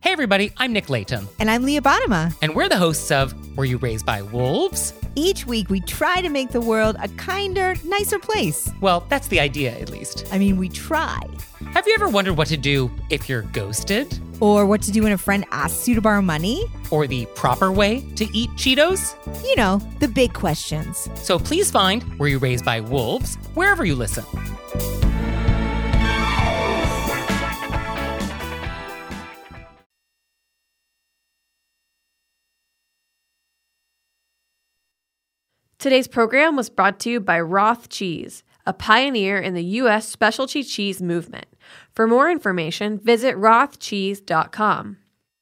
Hey everybody, I'm Nick Layton. And I'm Leah Bottima. And we're the hosts of Were You Raised by Wolves? Each week we try to make the world a kinder, nicer place. Well, that's the idea, at least. I mean, we try. Have you ever wondered what to do if you're ghosted? Or what to do when a friend asks you to borrow money? Or the proper way to eat Cheetos? You know, the big questions. So please find Were You Raised by Wolves wherever you listen. Today's program was brought to you by Roth Cheese, a pioneer in the U.S. specialty cheese movement. For more information, visit rothcheese.com.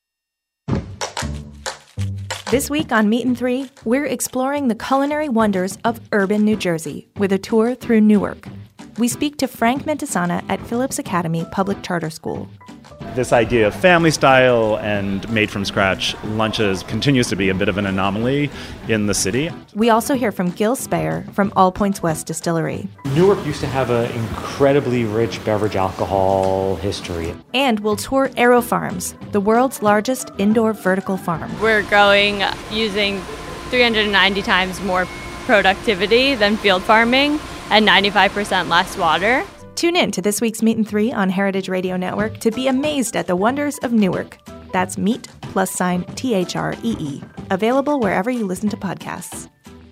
This week on Meat and Three, we're exploring the culinary wonders of urban New Jersey with a tour through Newark. We speak to Frank Mentisana at Phillips Academy Public Charter School. This idea of family style and made from scratch lunches continues to be a bit of an anomaly in the city. We also hear from Gil Speyer from All Points West Distillery. Newark used to have an incredibly rich beverage alcohol history. And we'll tour Aero Farms, the world's largest indoor vertical farm. We're growing using 390 times more productivity than field farming and 95% less water. Tune in to this week's Meat and Three on Heritage Radio Network to be amazed at the wonders of Newark. That's Meat +THREE. Available wherever you listen to podcasts.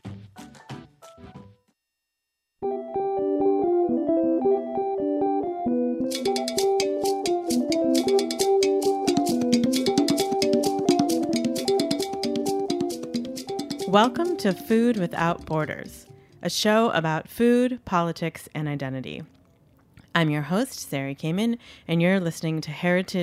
Welcome to Food Without Borders, a show about food, politics, and identity. I'm your host, Sari Kamen, and you're listening to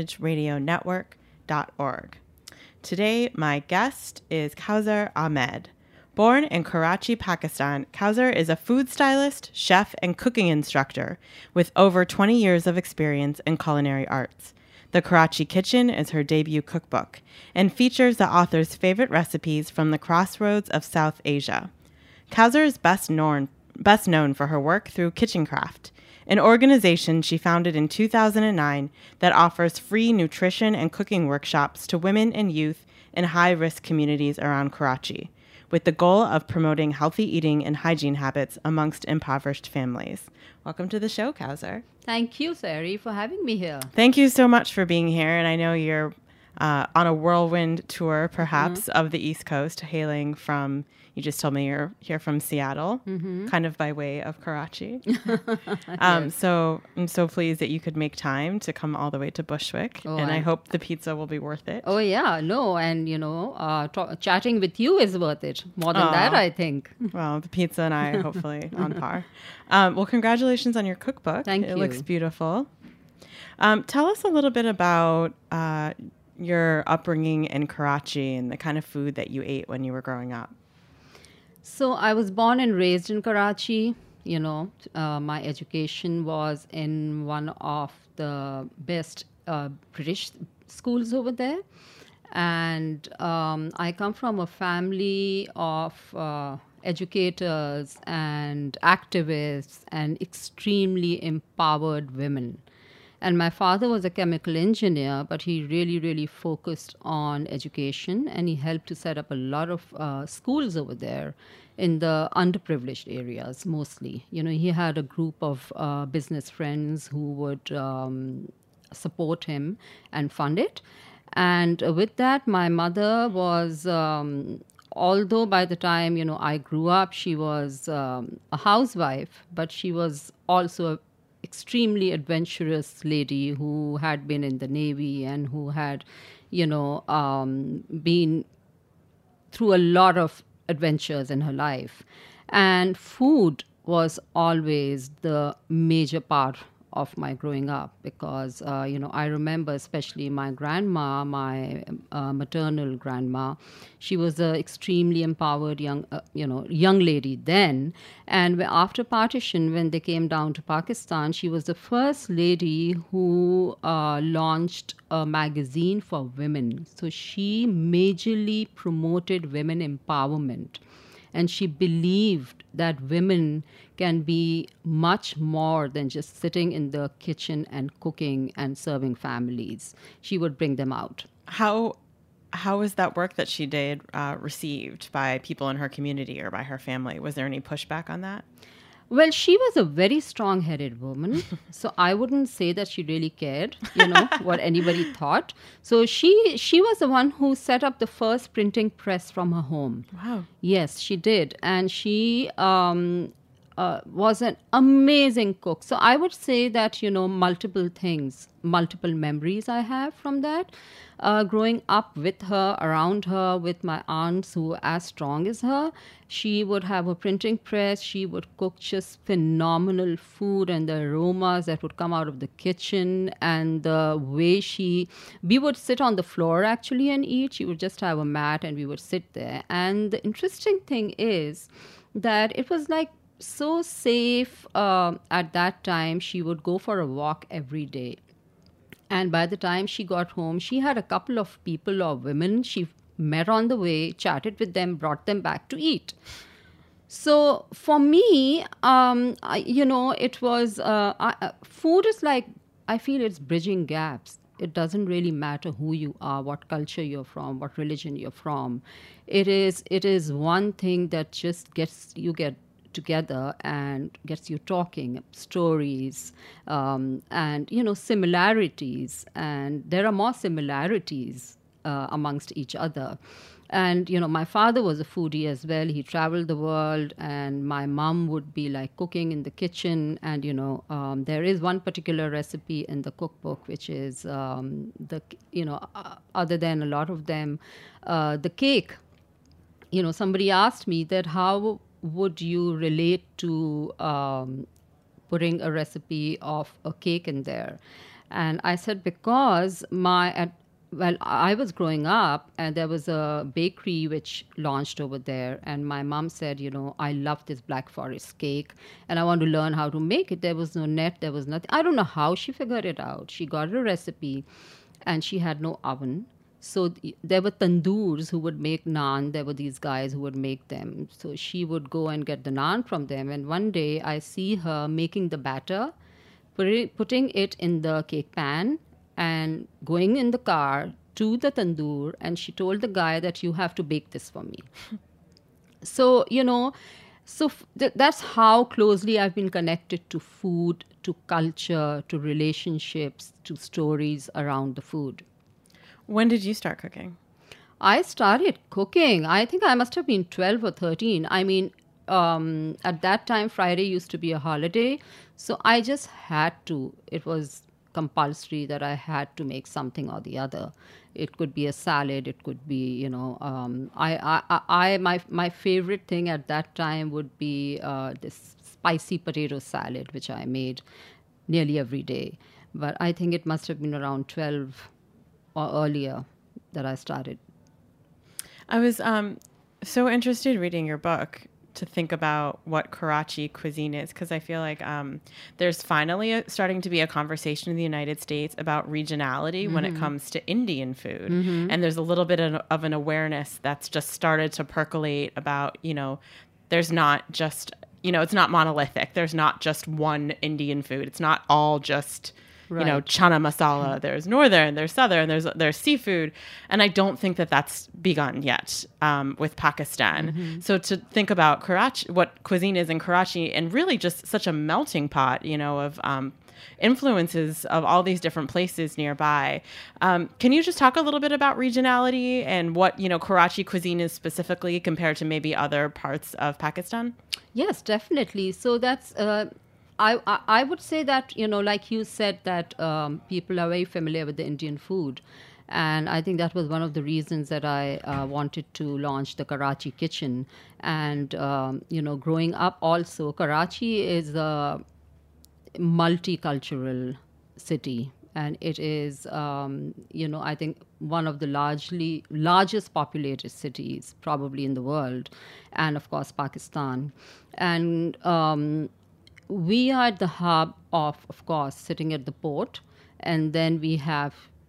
heritageradionetwork.org. Today, my guest is Kausar Ahmed. Born in Karachi, Pakistan, Kausar is a food stylist, chef, and cooking instructor with over 20 years of experience in culinary arts. The Karachi Kitchen is her debut cookbook and features the author's favorite recipes from the crossroads of South Asia. Kausar is best known for her work through KitchenCraft, an organization she founded in 2009 that offers free nutrition and cooking workshops to women and youth in high-risk communities around Karachi, with the goal of promoting healthy eating and hygiene habits amongst impoverished families. Welcome to the show, Kausar. Thank you, Sari, for having me here. Thank you so much for being here, and I know you're on a whirlwind tour, perhaps, of the East Coast, hailing from... You just told me you're here from Seattle, kind of by way of Karachi. Yes. So I'm so pleased that you could make time to come all the way to Bushwick, and I hope the pizza will be worth it. Oh, yeah, no, and, chatting with you is worth it. More than that, I think. Well, the pizza and I, hopefully, on par. Well, congratulations on your cookbook. Thank you. It looks beautiful. Tell us a little bit about your upbringing in Karachi and the kind of food that you ate when you were growing up. So I was born and raised in Karachi. My education was in one of the best British schools over there. And I come from a family of educators and activists and extremely empowered women. And my father was a chemical engineer, but he really, really focused on education, and he helped to set up a lot of schools over there in the underprivileged areas, mostly. He had a group of business friends who would support him and fund it. And with that, my mother was, although by the time, I grew up, she was a housewife, but she was also a extremely adventurous lady who had been in the Navy and who had, been through a lot of adventures in her life. And food was always the major part of my growing up because, I remember especially my grandma, my maternal grandma. She was an extremely empowered young lady then. And after partition, when they came down to Pakistan, she was the first lady who launched a magazine for women. So she majorly promoted women empowerment. And she believed that women can be much more than just sitting in the kitchen and cooking and serving families. She would bring them out. How was that work that she did received by people in her community or by her family? Was there any pushback on that? Well, she was a very strong-headed woman, so I wouldn't say that she really cared, what anybody thought. So she was the one who set up the first printing press from her home. Wow. Yes, she did. And she was an amazing cook. So I would say that, multiple things, multiple memories I have from that. Growing up with her, around her, with my aunts who were as strong as her, she would have a printing press. She would cook just phenomenal food, and the aromas that would come out of the kitchen, and the way we would sit on the floor actually and eat. She would just have a mat and we would sit there. And the interesting thing is that it was like so safe at that time. She would go for a walk every day. And by the time she got home, she had a couple of people or women she met on the way, chatted with them, brought them back to eat. So for me, it was, food is like, I feel it's bridging gaps. It doesn't really matter who you are, what culture you're from, what religion you're from. It is one thing that just gets together and gets you talking, stories, and similarities, and there are more similarities amongst each other. And my father was a foodie as well. He traveled the world, and my mom would be like cooking in the kitchen. And there is one particular recipe in the cookbook which is other than a lot of them, the cake. Somebody asked me that how would you relate to putting a recipe of a cake in there? And I said, because I was growing up and there was a bakery which launched over there, and my mom said, I love this Black Forest cake and I want to learn how to make it. There was no net, there was nothing. I don't know how she figured it out. She got a recipe and she had no oven. So there were tandoors who would make naan. There were these guys who would make them. So she would go and get the naan from them. And one day I see her making the batter, putting it in the cake pan and going in the car to the tandoor. And she told the guy that you have to bake this for me. So, that's how closely I've been connected to food, to culture, to relationships, to stories around the food. When did you start cooking? I started cooking. I think I must have been 12 or 13. I mean, at that time, Friday used to be a holiday. So I just had to. It was compulsory that I had to make something or the other. It could be a salad. It could be, my favorite thing at that time would be this spicy potato salad, which I made nearly every day. But I think it must have been around 12 or earlier that I started. I was so interested reading your book to think about what Karachi cuisine is, because I feel like there's finally starting to be a conversation in the United States about regionality when it comes to Indian food. And there's a little bit of an awareness that's just started to percolate about, there's not just, it's not monolithic. There's not just one Indian food. It's not all just... Right. Chana masala, there's northern, there's southern, there's seafood. And I don't think that that's begun yet with Pakistan. So to think about Karachi, what cuisine is in Karachi, and really just such a melting pot, of influences of all these different places nearby. Can you just talk a little bit about regionality and what, Karachi cuisine is specifically compared to maybe other parts of Pakistan? Yes, definitely. So that's... I would say that, like you said, that people are very familiar with the Indian food. And I think that was one of the reasons that I wanted to launch the Karachi Kitchen. And, growing up also, Karachi is a multicultural city. And it is, I think, one of the largest populated cities probably in the world. And, of course, Pakistan. And... we are at the hub of course, sitting at the port, and then we have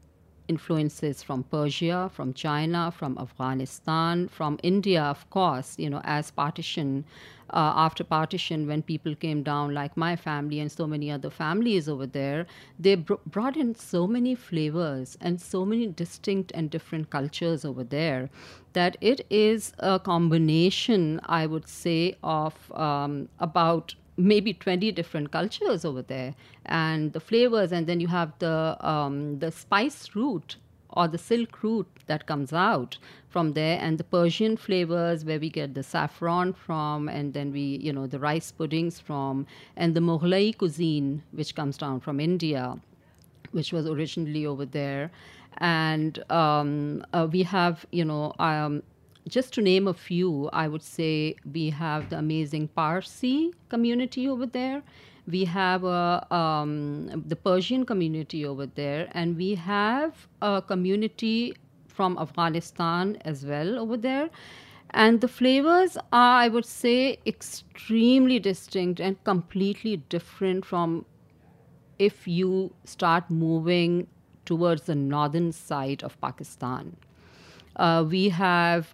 influences from Persia, from China, from Afghanistan, from India, of course, as partition, after partition, when people came down, like my family and so many other families over there, they brought in so many flavors and so many distinct and different cultures over there that it is a combination, I would say, of about maybe 20 different cultures over there, and the flavors, and then you have the spice root or the silk root that comes out from there, and the Persian flavors where we get the saffron from, and then the rice puddings from, and the Mughlai cuisine which comes down from India, which was originally over there. And we have, just to name a few, I would say we have the amazing Parsi community over there. We have the Persian community over there, and we have a community from Afghanistan as well over there. And the flavors are, I would say, extremely distinct and completely different from if you start moving towards the northern side of Pakistan. We have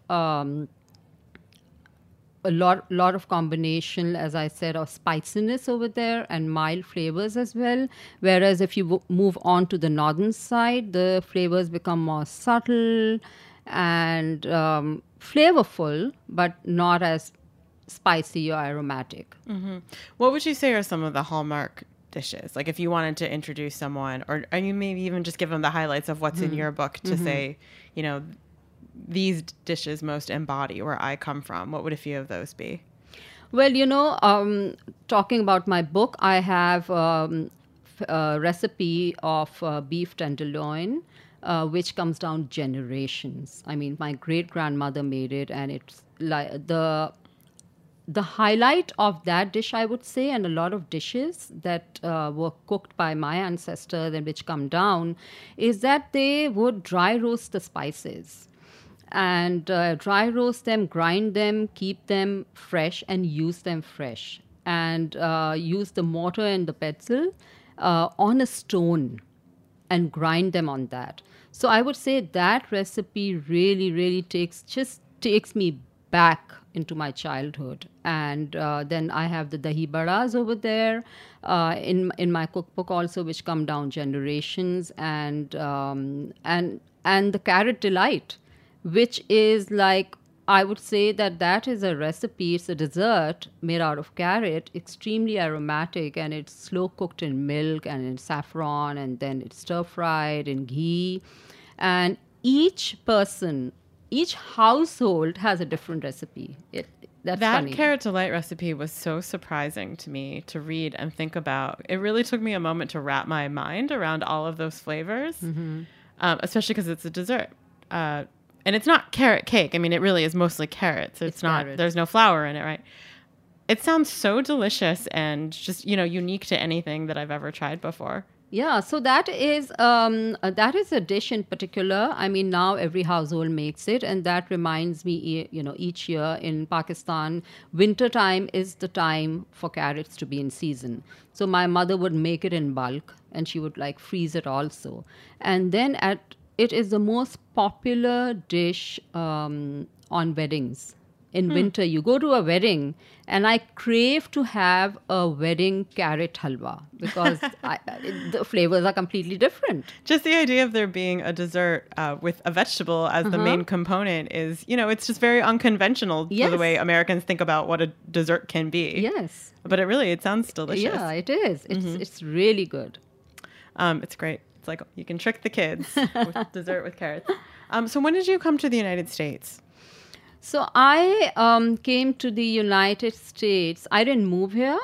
a lot of combination, as I said, of spiciness over there and mild flavors as well. Whereas if you move on to the northern side, the flavors become more subtle and flavorful, but not as spicy or aromatic. Mm-hmm. What would you say are some of the hallmark dishes? Like if you wanted to introduce someone, or you maybe even just give them the highlights of what's in your book to say, these dishes most embody where I come from, what would a few of those be? Well, talking about my book, I have a recipe of beef tenderloin, which comes down generations. I mean, my great-grandmother made it, and it's like the highlight of that dish, I would say, and a lot of dishes that were cooked by my ancestors and which come down, is that they would dry roast the spices. And dry roast them, grind them, keep them fresh, and use them fresh. And use the mortar and the pestle on a stone and grind them on that. So I would say that recipe really, really takes me back into my childhood. And then I have the dahi badas over there in my cookbook also, which come down generations, and the carrot delight, which is like, I would say that is a recipe. It's a dessert made out of carrot, extremely aromatic, and it's slow cooked in milk and in saffron, and then it's stir fried in ghee. And each household has a different recipe. That's that funny. Carrot delight recipe was so surprising to me to read and think about. It really took me a moment to wrap my mind around all of those flavors, especially because it's a dessert. And it's not carrot cake. I mean, it really is mostly carrots. It's not, carrot. There's no flour in it, right? It sounds so delicious and just, unique to anything that I've ever tried before. Yeah, so that is a dish in particular. I mean, now every household makes it, and that reminds me, each year in Pakistan, winter time is the time for carrots to be in season. So my mother would make it in bulk, and she would freeze it also. And then it is the most popular dish on weddings. In winter, you go to a wedding, and I crave to have a wedding carrot halwa because the flavors are completely different. Just the idea of there being a dessert with a vegetable as the main component is, it's just very unconventional for the way Americans think about what a dessert can be. Yes. But it sounds delicious. Yeah, it is. It's really good. It's great. It's like you can trick the kids with dessert with carrots. So when did you come to the United States? So I came to the United States. I didn't move here.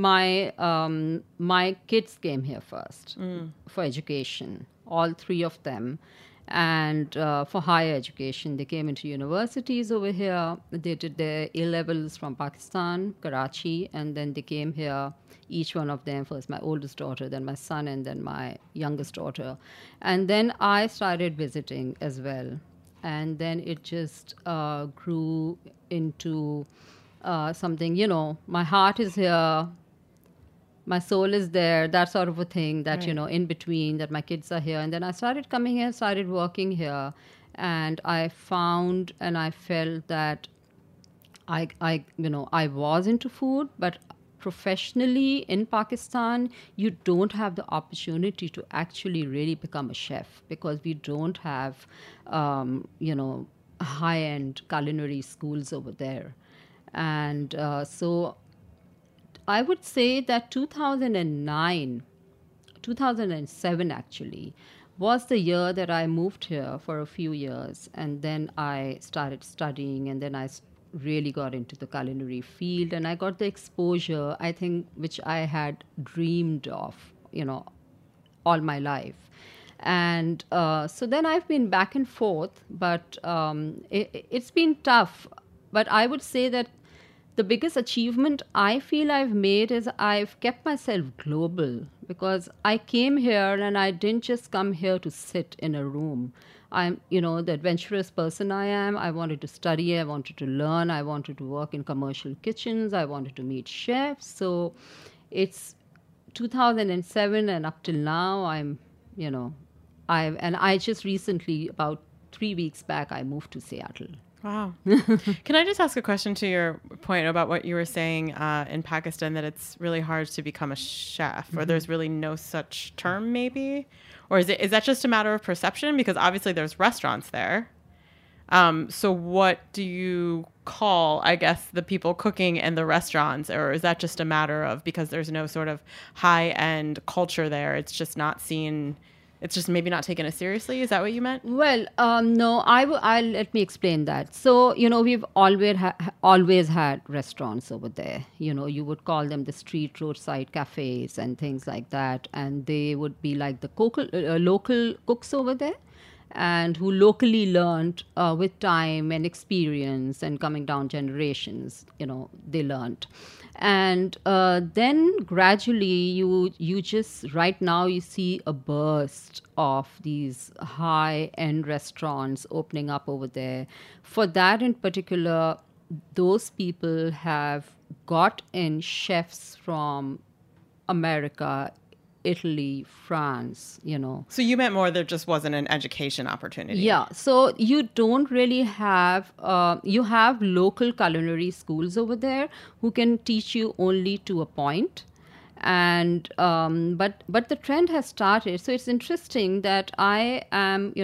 My kids came here first for education, all three of them. And for higher education, they came into universities over here. They did their A-levels from Pakistan, Karachi, and then they came here, each one of them, first my oldest daughter, then my son, and then my youngest daughter. And then I started visiting as well. And then it just grew into something, my heart is here. my soul is there, that sort of a thing, that, in between, that my kids are here. And then I started coming here, started working here. And I found and I felt that I was into food, but professionally in Pakistan, you don't have the opportunity to actually really become a chef because we don't have, high-end culinary schools over there. And so I would say that 2007 actually, was the year that I moved here for a few years. And then I started studying, and then I really got into the culinary field. And I got the exposure, I think, which I had dreamed of, all my life. And so then I've been back and forth, but it's been tough. But I would say that the biggest achievement I feel I've made is I've kept myself global, because I came here and I didn't just come here to sit in a room. I'm, the adventurous person I am. I wanted to study, I wanted to learn, I wanted to work in commercial kitchens, I wanted to meet chefs. So it's 2007 and up till now, I just recently, about 3 weeks back, I moved to Seattle. Wow. Can I just ask a question to your point about what you were saying in Pakistan, that it's really hard to become a chef, or there's really no such term maybe? Or is that just a matter of perception? Because obviously there's restaurants there. So what do you call, I guess, the people cooking in the restaurants? Or is that just a matter of, because there's no sort of high-end culture there, it's just not seen... It's just maybe not taken as seriously. Is that what you meant? Well, no, I'll let me explain that. So, we've always had restaurants over there. You would call them the street roadside cafes and things like that. And they would be like the local cooks over there, and who locally learned with time and experience and coming down generations, they learned. And then gradually you just, right now you see a burst of these high-end restaurants opening up over there. For that in particular, those people have got in chefs from America, Italy, France, So you meant more there just wasn't an education opportunity. Yeah. So you don't really have, you have local culinary schools over there who can teach you only to a point. And but the trend has started. So it's interesting that I am,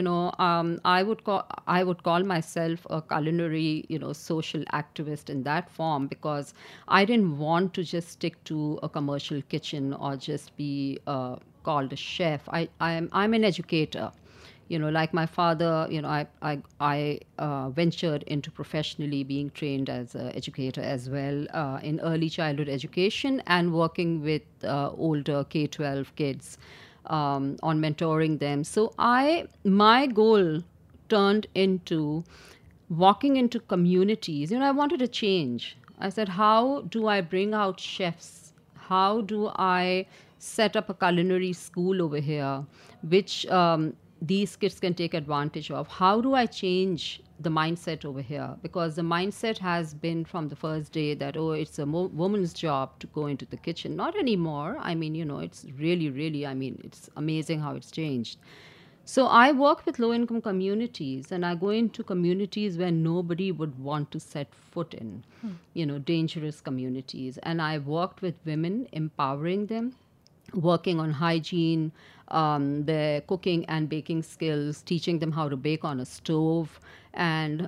I would call myself a culinary, social activist in that form, because I didn't want to just stick to a commercial kitchen or just be called a chef. I'm an educator. Like my father, I ventured into professionally being trained as an educator as well in early childhood education and working with older K-12 kids on mentoring them. So my goal turned into walking into communities. I wanted a change. I said, how do I bring out chefs? How do I set up a culinary school over here, which these kids can take advantage of? How do I change the mindset over here? Because the mindset has been from the first day that, it's a woman's job to go into the kitchen. Not anymore. I mean, it's really, really, it's amazing how it's changed. So I work with low-income communities, and I go into communities where nobody would want to set foot in, dangerous communities. And I worked with women, empowering them, working on hygiene, their cooking and baking skills, teaching them how to bake on a stove, and,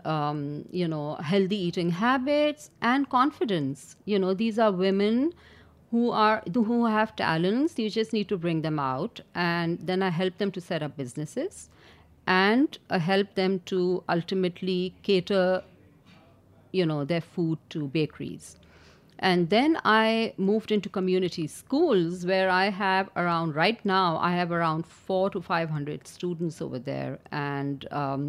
healthy eating habits and confidence. These are women who have talents. You just need to bring them out. And then I help them to set up businesses, and I help them to ultimately cater, their food to bakeries. And then I moved into community schools, where right now I have around 400 to 500 students over there. And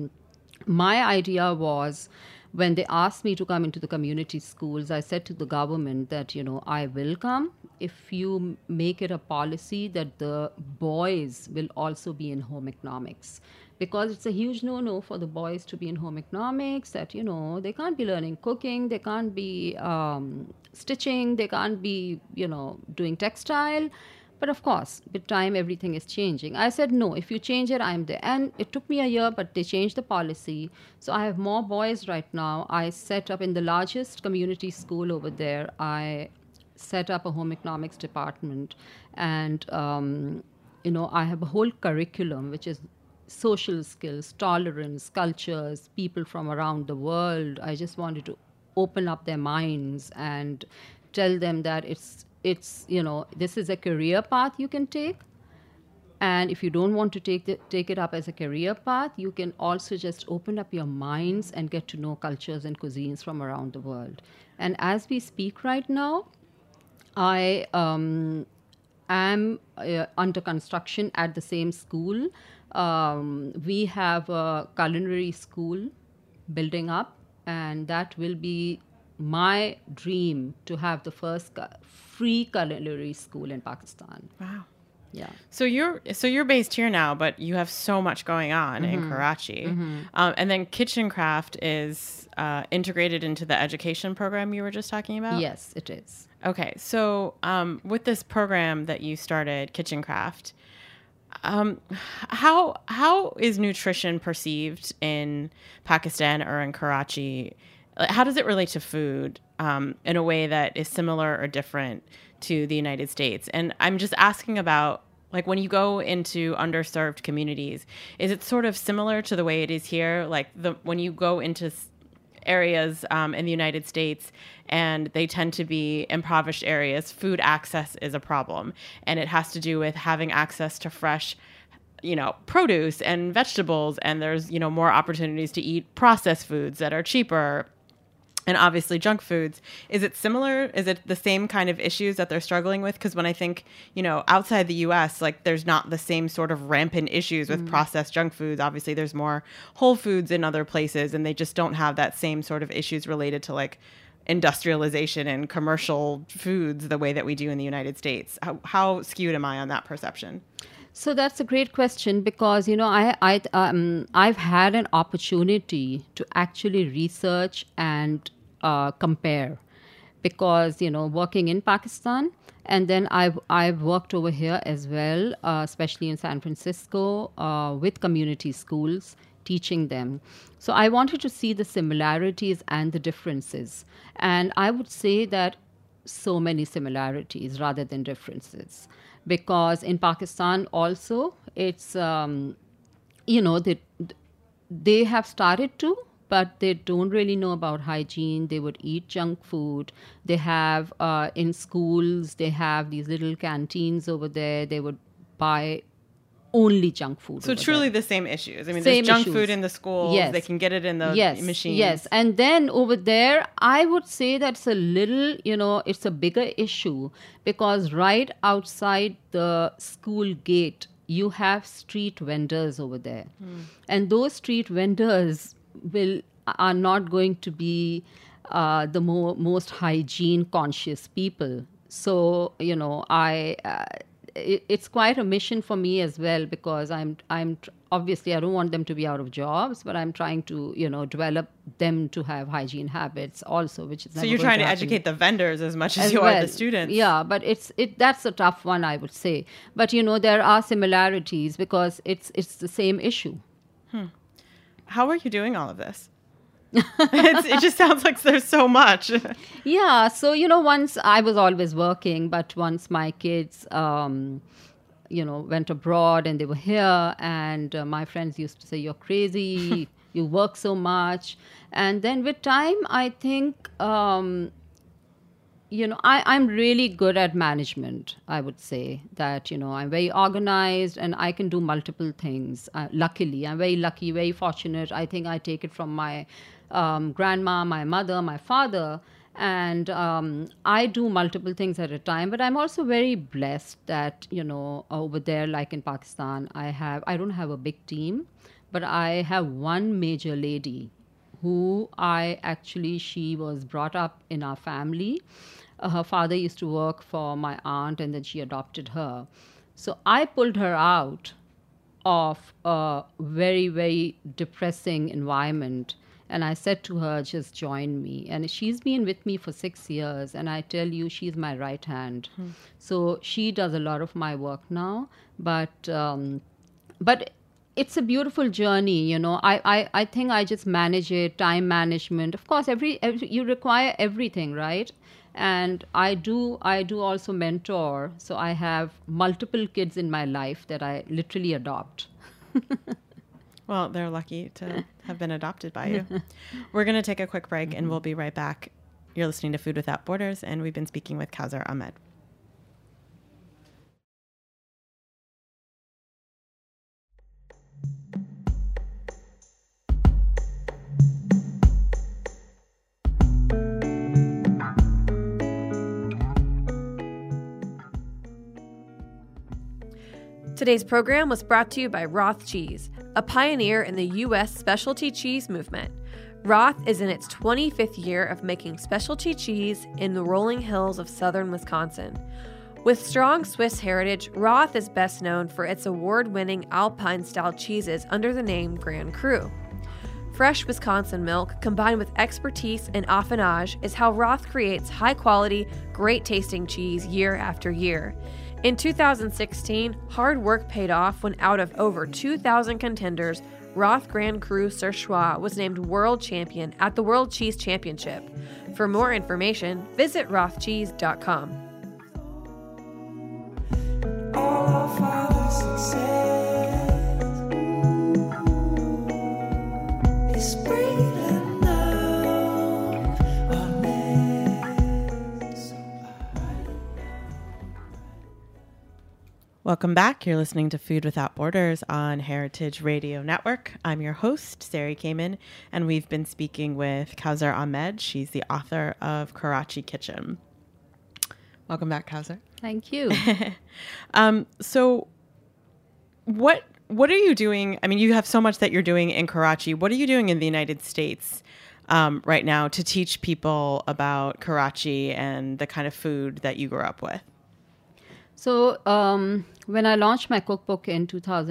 my idea was, when they asked me to come into the community schools, I said to the government that, I will come if you make it a policy that the boys will also be in home economics. because it's a huge no-no for the boys to be in home economics, that, they can't be learning cooking, they can't be stitching, they can't be, doing textile. But of course, with time, everything is changing. I said, no, if you change it, I'm there. And it took me a year, but they changed the policy. So I have more boys right now. I set up in the largest community school over there. I set up a home economics department. And, I have a whole curriculum, which is social skills, tolerance, cultures, people from around the world. I just wanted to open up their minds and tell them that it's this is a career path you can take. And if you don't want to take it up as a career path, you can also just open up your minds and get to know cultures and cuisines from around the world. And as we speak right now, I am under construction at the same school. We have a culinary school building up, and that will be my dream, to have the first free culinary school in Pakistan. Wow. Yeah. So you're based here now, but you have so much going on in Karachi. And then Kitchen Craft is integrated into the education program you were just talking about? Yes, it is. Okay. So with this program that you started, Kitchen Craft, how is nutrition perceived in Pakistan or in Karachi? How does it relate to food in a way that is similar or different to the United States? And I'm just asking about, like, when you go into underserved communities, is it sort of similar to the way it is here? Like, when you go into areas in the United States and they tend to be impoverished areas, food access is a problem. And it has to do with having access to fresh produce and vegetables. And there's, more opportunities to eat processed foods that are cheaper. And obviously junk foods. Is it similar? Is it the same kind of issues that they're struggling with? Because when I think, outside the U.S., like, there's not the same sort of rampant issues with processed junk foods. Obviously, there's more whole foods in other places, and they just don't have that same sort of issues related to, like, industrialization and commercial foods the way that we do in the United States. How skewed am I on that perception? So that's a great question, because I've had an opportunity to actually research and compare, because working in Pakistan, and then I've worked over here as well, especially in San Francisco, with community schools, teaching them. So I wanted to see the similarities and the differences, and I would say that so many similarities rather than differences. Because in Pakistan also, it's, they have started to, but they don't really know about hygiene. They would eat junk food. They have, in schools, they have these little canteens over there. They would buy only junk food. So truly the same issues. I mean, there's junk food in the schools. Yes. They can get it in the machines. Yes. And then over there, I would say that's a little, it's a bigger issue, because right outside the school gate, you have street vendors over there. And those street vendors are not going to be the most hygiene conscious people. So, it's quite a mission for me as well, because I'm obviously I don't want them to be out of jobs, but I'm trying to develop them to have hygiene habits also, which is so you're trying to educate the vendors as much as you are the students. Yeah, but that's a tough one, I would say. But there are similarities, because it's the same issue. How are you doing all of this? It just sounds like there's so much. Yeah. So, once I was always working, but once my kids, went abroad and they were here, and my friends used to say, "You're crazy, you work so much." And then with time, I think, I'm really good at management. I would say that, I'm very organized and I can do multiple things. Luckily, I'm very lucky, very fortunate. I think I take it from my grandma, my mother, my father, and I do multiple things at a time. But I'm also very blessed that, over there, like in Pakistan, I don't have a big team, but I have one major lady who she was brought up in our family. Her father used to work for my aunt, and then she adopted her. So I pulled her out of a very, very depressing environment. And I said to her, just join me. And she's been with me for 6 years. And I tell you, she's my right hand. So she does a lot of my work now. But it's a beautiful journey, you know. I think I just manage it, time management. Of course, every you require everything, right? And I do also mentor. So I have multiple kids in my life that I literally adopt. Well, they're lucky to have been adopted by you. We're going to take a quick break and we'll be right back. You're listening to Food Without Borders, and we've been speaking with Kausar Ahmed. Today's program was brought to you by Roth Cheese, a pioneer in the U.S. specialty cheese movement. Roth is in its 25th year of making specialty cheese in the rolling hills of southern Wisconsin. With strong Swiss heritage, Roth is best known for its award-winning Alpine-style cheeses under the name Grand Cru. Fresh Wisconsin milk combined with expertise in affinage is how Roth creates high-quality, great-tasting cheese year after year. In 2016, hard work paid off when out of over 2,000 contenders, Roth Grand Cru Surchoix was named world champion at the World Cheese Championship. For more information, visit rothcheese.com. Welcome back. You're listening to Food Without Borders on Heritage Radio Network. I'm your host, Sari Kamen, and we've been speaking with Kausar Ahmed. She's the author of Karachi Kitchen. Welcome back, Kausar. Thank you. So what are you doing? I mean, you have so much that you're doing in Karachi. What are you doing in the United States right now to teach people about Karachi and the kind of food that you grew up with? So when I launched my cookbook in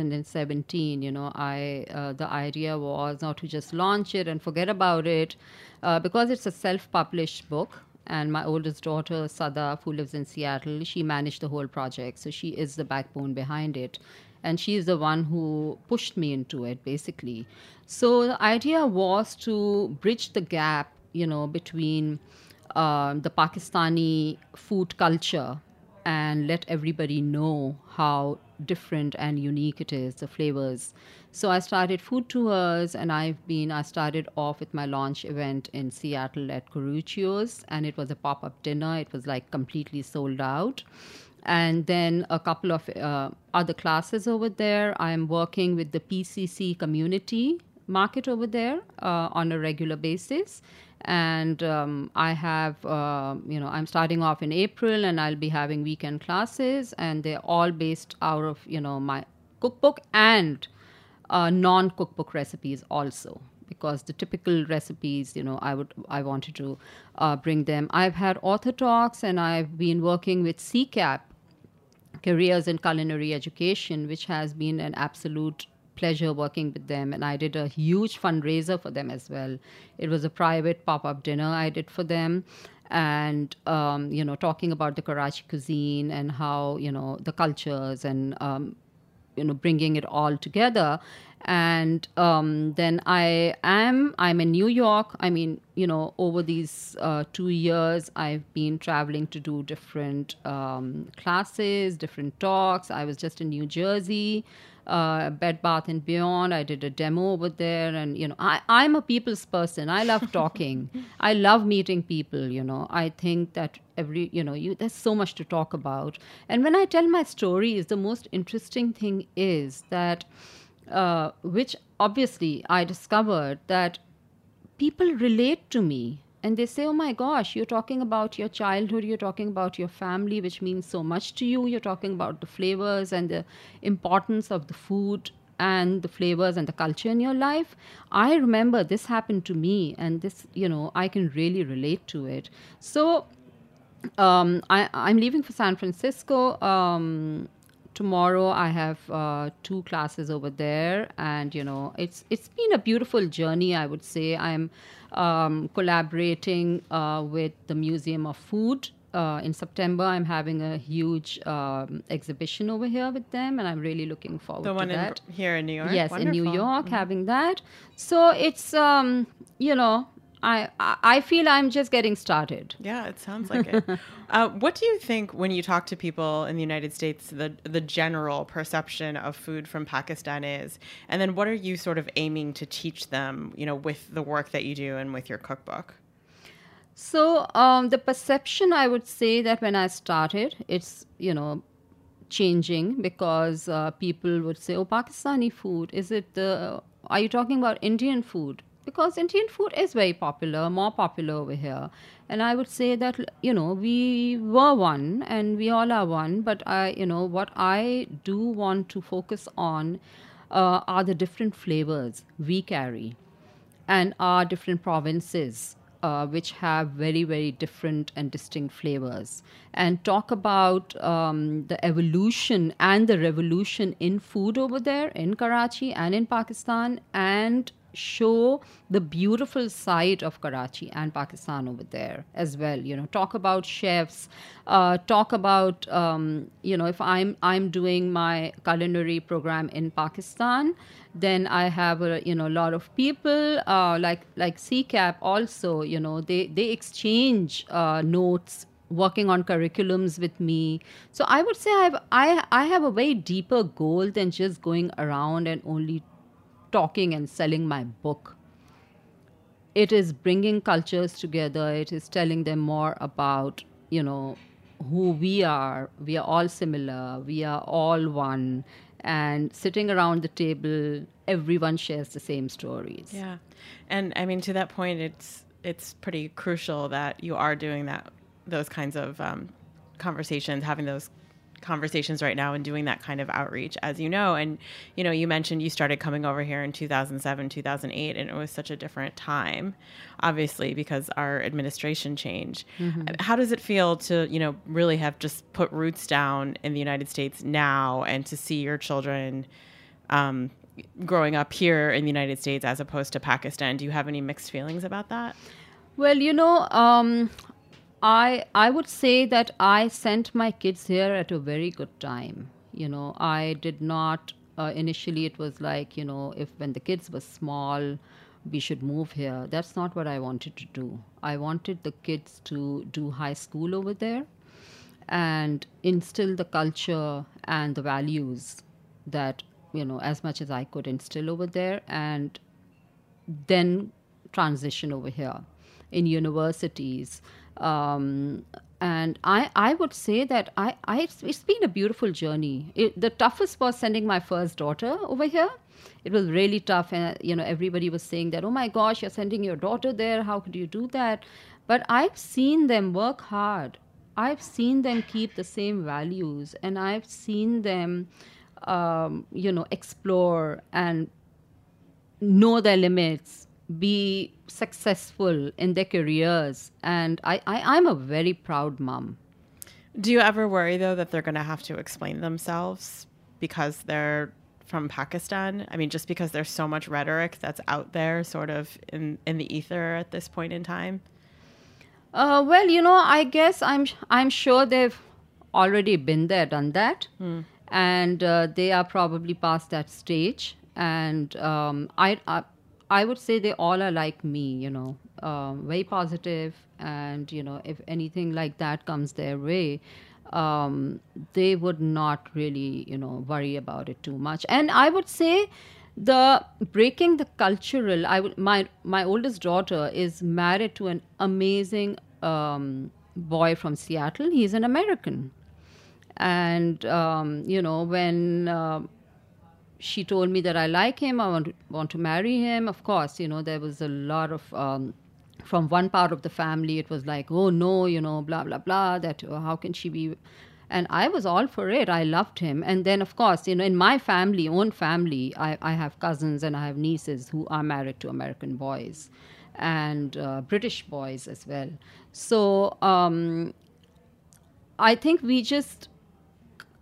2017, you know, the idea was not to just launch it and forget about it, because it's a self-published book. And my oldest daughter, Sadaf, who lives in Seattle, she managed the whole project. So she is the backbone behind it. And she is the one who pushed me into it, basically. So the idea was to bridge the gap, you know, between the Pakistani food culture and let everybody know how different and unique it is, the flavors. So I started food tours, and I started off with my launch event in Seattle at Corruccio's, and it was a pop-up dinner. It was like completely sold out. And then a couple of other classes over there. I'm working with the PCC community market over there on a regular basis. And I have, I'm starting off in April, and I'll be having weekend classes, and they're all based out of, my cookbook and non-cookbook recipes also, because the typical recipes, I wanted to bring them. I've had author talks, and I've been working with CCAP, Careers in Culinary Education, which has been an absolute pleasure working with them, and I did a huge fundraiser for them as well. It was a private pop-up dinner I did for them, and talking about the Karachi cuisine and how the cultures and bringing it all together. And then I'm in New York. I mean, over these 2 years, I've been traveling to do different classes, different talks. I was just in New Jersey, Bed Bath & Beyond. I did a demo over there. And, I'm a people's person. I love talking. I love meeting people, I think that there's so much to talk about. And when I tell my stories, the most interesting thing is that which obviously I discovered that people relate to me, and they say, oh my gosh, you're talking about your childhood, you're talking about your family, which means so much to you. You're talking about the flavors and the importance of the food and the flavors and the culture in your life. I remember this happened to me, and this, I can really relate to it. So I'm leaving for San Francisco tomorrow I have 2 classes over there, and it's been a beautiful journey. I would say I'm collaborating with the Museum of Food. In September, I'm having a huge exhibition over here with them, and I'm really looking forward to that. The one here in New York? Yes, Wonderful. in New York, having that. So it's, I feel I'm just getting started. Yeah, it sounds like it. What do you think when you talk to people in the United States, the general perception of food from Pakistan is? And then what are you sort of aiming to teach them, with the work that you do and with your cookbook? So the perception, I would say that when I started, it's, changing because people would say, oh, Pakistani food, are you talking about Indian food? Because Indian food is very popular, more popular over here. And I would say that, we were one and we all are one. But what I do want to focus on are the different flavors we carry and our different provinces, which have very, very different and distinct flavors, and talk about the evolution and the revolution in food over there in Karachi and in Pakistan, and show the beautiful side of Karachi and Pakistan over there as well. Talk about chefs, talk about, if I'm doing my culinary program in Pakistan, then I have a lot of people like CCAP also. They exchange notes, working on curriculums with me. So I would say I have a way deeper goal than just going around and only talking and selling my book. It is bringing cultures together. It is telling them more about, who we are. We are all similar. We are all one. And sitting around the table, everyone shares the same stories. Yeah. And I mean, to that point, it's pretty crucial that you are doing those kinds of conversations, having those conversations right now and doing that kind of outreach, as and you mentioned you started coming over here in 2007, 2008, and it was such a different time, obviously, because our administration changed. Mm-hmm. How does it feel to really have just put roots down in the United States now, and to see your children growing up here in the United States as opposed to Pakistan? Do you have any mixed feelings about that? Well, I would say that I sent my kids here at a very good time. I did not, initially it was like, when the kids were small, we should move here. That's not what I wanted to do. I wanted the kids to do high school over there and instill the culture and the values that, as much as I could instill over there, and then transition over here in universities. And I would say that it's been a beautiful journey. The toughest was sending my first daughter over here. It was really tough. And, everybody was saying that, oh my gosh, you're sending your daughter there. How could you do that? But I've seen them work hard. I've seen them keep the same values. And I've seen them, explore and know their limits, be successful in their careers. And I'm a very proud mom. Do you ever worry, though, that they're going to have to explain themselves because they're from Pakistan? I mean, just because there's so much rhetoric that's out there sort of in the ether at this point in time? Well, I guess I'm sure they've already been there, done that. And they are probably past that stage. And I would say they all are like me, very positive. And, if anything like that comes their way, they would not really, worry about it too much. And I would say the breaking the cultural, my oldest daughter is married to an amazing boy from Seattle. He's an American. And, when she told me that I like him, I want to marry him. Of course, there was a lot of, from one part of the family, it was like, oh no, blah, blah, blah, that how can she be? And I was all for it. I loved him. And then, of course, in my own family, I have cousins and I have nieces who are married to American boys and British boys as well. So I think we just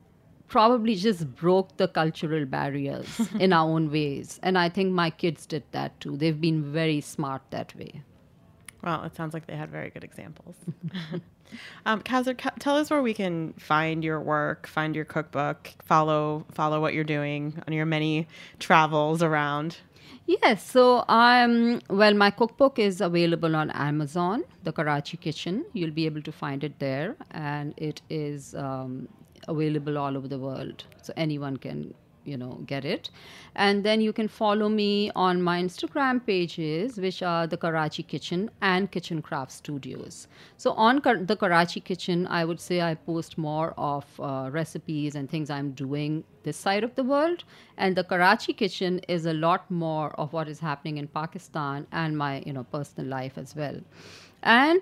probably just broke the cultural barriers in our own ways. And I think my kids did that too. They've been very smart that way. Well, it sounds like they had very good examples. Kauser, tell us where we can find your work, find your cookbook, follow what you're doing on your many travels around. Yes, so my cookbook is available on Amazon, The Karachi Kitchen. You'll be able to find it there, and it is available all over the world, so anyone can get it. And then you can follow me on my Instagram pages, which are the Karachi Kitchen and Kitchen Craft Studios. So on the Karachi Kitchen, I would say I post more of recipes and things I'm doing this side of the world. And the Karachi Kitchen is a lot more of what is happening in Pakistan and my personal life as well. And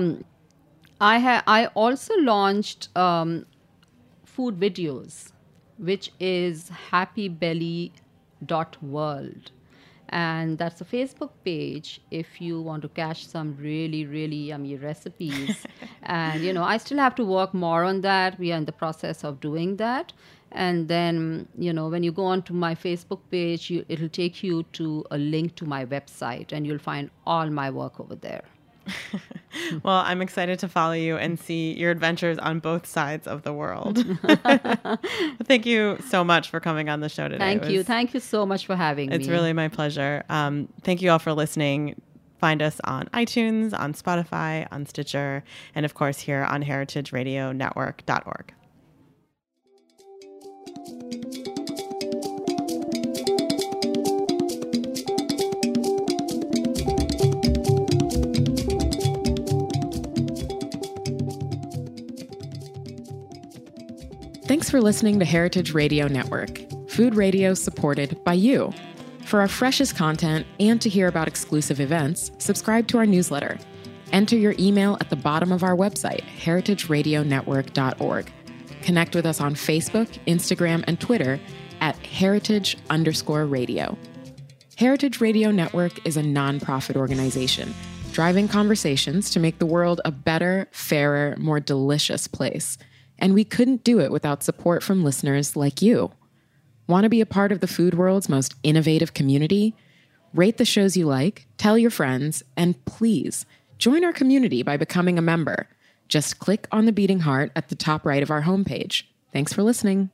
I also launched food videos, which is happybelly.world. And that's a Facebook page if you want to catch some really, really yummy recipes. And, I still have to work more on that. We are in the process of doing that. And then, when you go onto my Facebook page, it'll take you to a link to my website, and you'll find all my work over there. Well, I'm excited to follow you and see your adventures on both sides of the world. Thank you so much for coming on the show today. Thank you. Thank you so much for having me. It's really my pleasure. Thank you all for listening. Find us on iTunes, on Spotify, on Stitcher, and of course here on heritageradionetwork.org. Thanks for listening to Heritage Radio Network, food radio supported by you. For our freshest content and to hear about exclusive events, subscribe to our newsletter. Enter your email at the bottom of our website, heritageradionetwork.org. Connect with us on Facebook, Instagram, and Twitter at heritage_radio. Heritage Radio Network is a nonprofit organization driving conversations to make the world a better, fairer, more delicious place. And we couldn't do it without support from listeners like you. Want to be a part of the food world's most innovative community? Rate the shows you like, tell your friends, and please join our community by becoming a member. Just click on the beating heart at the top right of our homepage. Thanks for listening.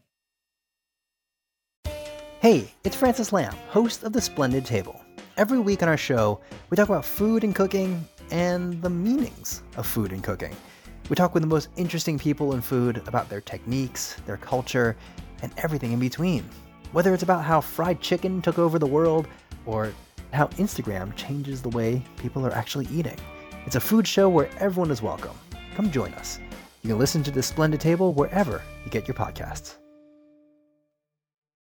Hey, it's Francis Lamb, host of The Splendid Table. Every week on our show, we talk about food and cooking and the meanings of food and cooking. We talk with the most interesting people in food about their techniques, their culture, and everything in between. Whether it's about how fried chicken took over the world or how Instagram changes the way people are actually eating. It's a food show where everyone is welcome. Come join us. You can listen to The Splendid Table wherever you get your podcasts.